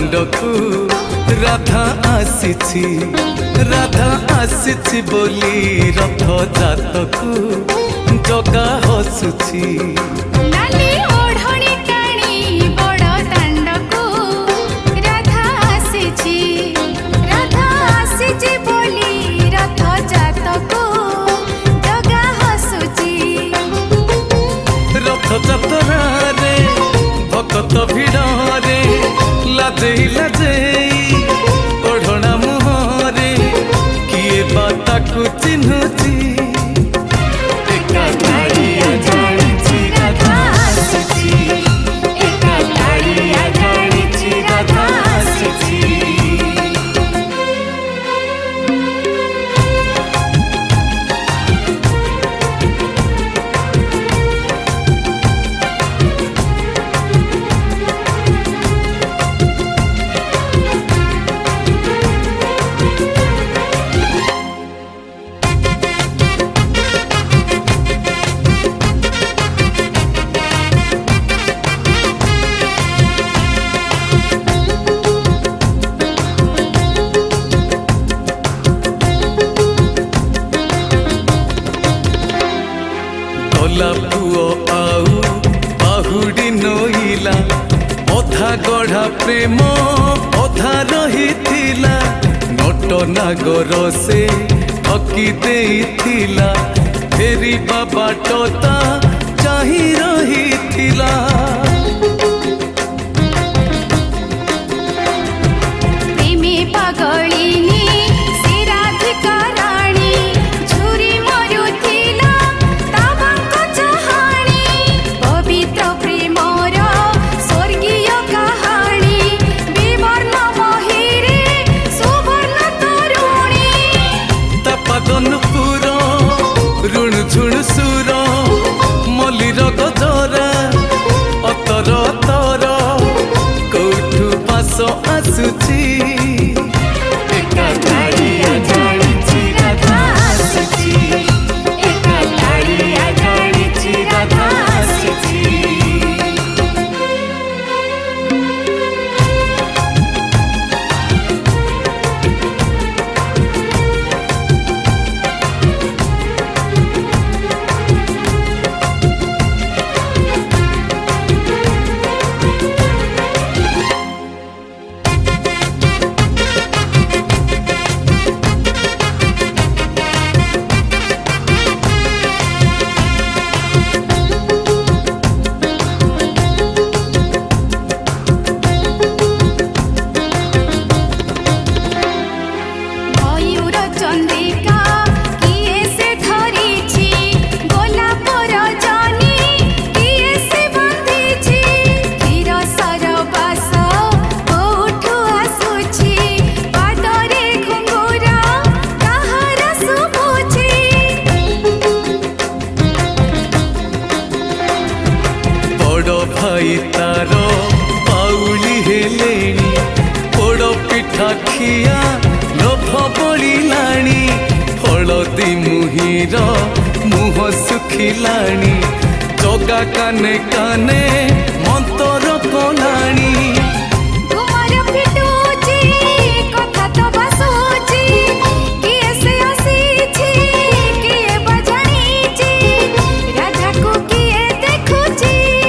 दांडकू राधा आसी बोली रथ जातकू जगा हसुची नाली ओढ़णी टाणी बड़ दांडकू राधा आसी बोली रथ जातकू जगा हसुची रथ जातरा रे भगत भिड़े लाजेई ओढ़ना मुहरे किए बाता को चिन्हुची गला पुओ आउ बाहुडी नोइला अधा गढ़ा प्रेम अधा रही नट नागर से ठकी देइथिला फेरी बाबा टता चाही रही प्रेमी पागलिनी से राधिका राणी झुरी मरुथिला ताबांक चाहाणी पवित्र प्रेमर स्वर्गीय कहानी विवर्ण महिरे सुवर्ण तरुणी तापादनपुर ऋण झुण सुर मलिर गजरा अतर तर कौठु पास आसुची चंद्रिका किए से धरिछि गोलाप रजनी किए से बंधिछि क्षीर सरबास कोठु आसुछि पादरे घुंघुरा काहार शुभुछि बड़ भाई तार पाउली हेलेनी पोड़ पिठा खिया लोभ बलिलाणी हलदी मुहिर मुह सुखिलाणी जगा काने काने मंतर कलाणी तुमर फिटुछि कथा तो बसुछि किए से आसीछि किए बजाणीछि राजा को किए देखुछि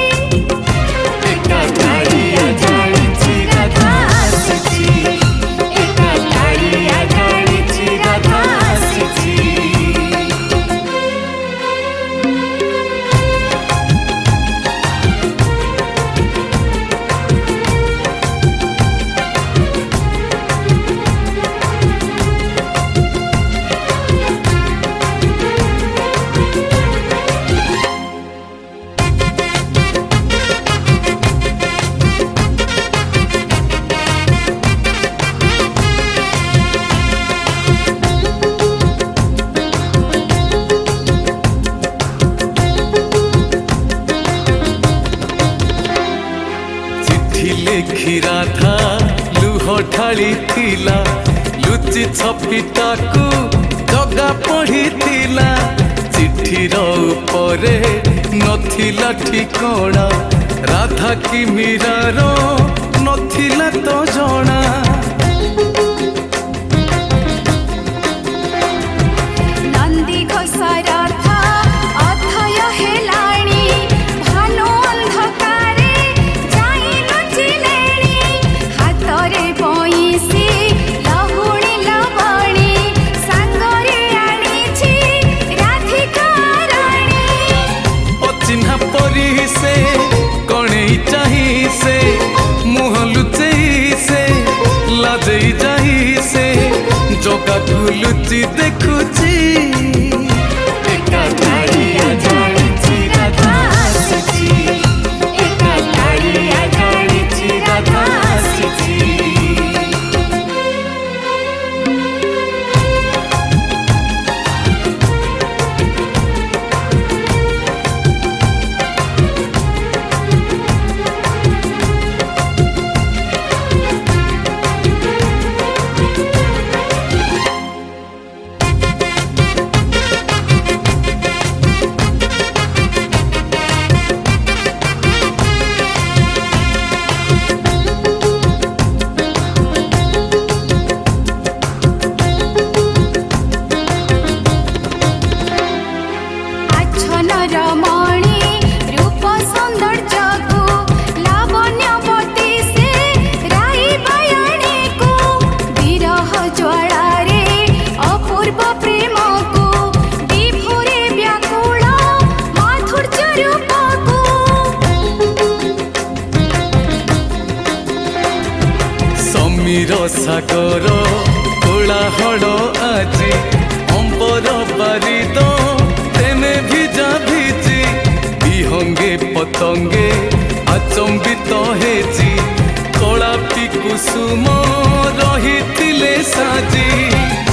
लिखि राधा लुह ढाली थिला लुचि छपिटाकू जगा पढ़िथिला चिठीर उपरे नथिला ठिकणा राधा कि मीरार नथिला तो ତାକୁ ଲୁଚି ଦେଖୁଛି ଏକା କାଳିଆ ଜାଣିଛି ରାଧା ଆସିଛି ଏକା କାଳିଆ ଜାଣିଛି ରାଧା ଆସିଛି रमणी रूप सौंदर्य को लावण्यवती से राई बयाणी को विरह ज्वाला रे अपूर्व प्रेम को विभोरे व्याकुल माधुर्य रूप को समीर सागर कोलाहल আজি अंबर बारिद प्रेमे भिजा भिजी विहंगे पतंगे आचंबित हेजी कलापी कुसुम रही साजी